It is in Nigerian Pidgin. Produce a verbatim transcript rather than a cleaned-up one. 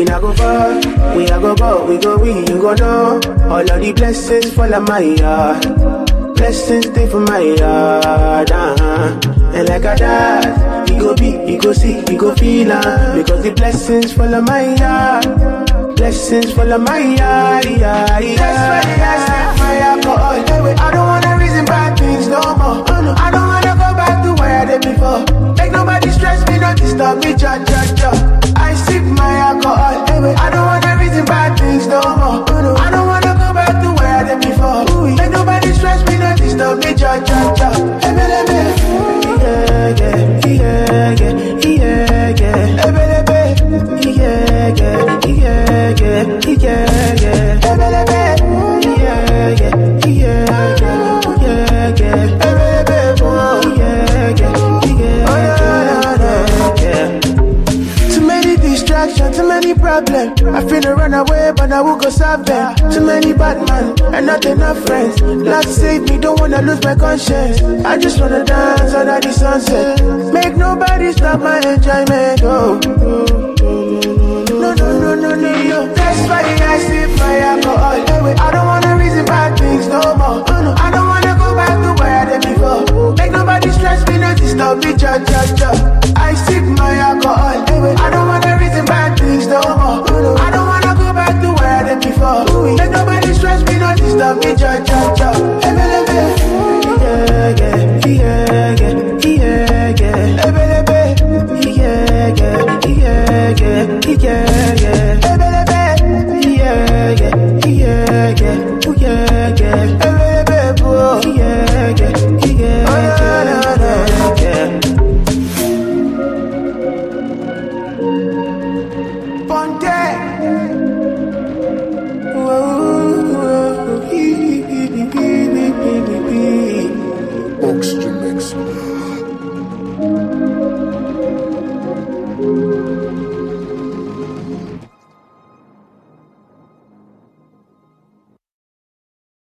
We not go far, we not go go, we go we, you go know. All of the blessings fall on my yard. Blessings stay for my yard, uh-huh. And like I died, he go be, he go see, he go feel uh, because the blessings fall on my yard. Blessings fall on my yard, yeah, yeah. That's why I sip my alcohol. I don't wanna reason bad things no more. I don't wanna go back to where I did before. Make nobody stress me, not disturb me, cha cha cha. I sip my alcohol. I don't wanna reason bad things no more. I don't wanna go back to where I did before. Make nobody stress me, not disturb me, cha cha cha. Yeah, yeah, yeah, yeah, yeah, yeah. Yeah, yeah, yeah, yeah, yeah, yeah, yeah. Too many problems, I finna run away, but I will go solve them. Too many bad men, and not enough friends. Lord save me, don't wanna lose my conscience. I just wanna dance under the sunset. Make nobody stop my enjoyment, oh. No, no, no, no, no, no. That's why I sip my alcohol. I don't wanna reason bad things no more. I don't wanna go back to where I did before. Make nobody stress me, not disturb me, cha cha cha. I sip my alcohol. I don't wanna reason bad things no more. I don't wanna go back to where I did before. Make nobody stress me, not disturb me, cha cha cha. Yeah, yeah, yeah, yeah, yeah, yeah. Yeah, yeah, yeah, yeah, yeah, yeah. Ponte.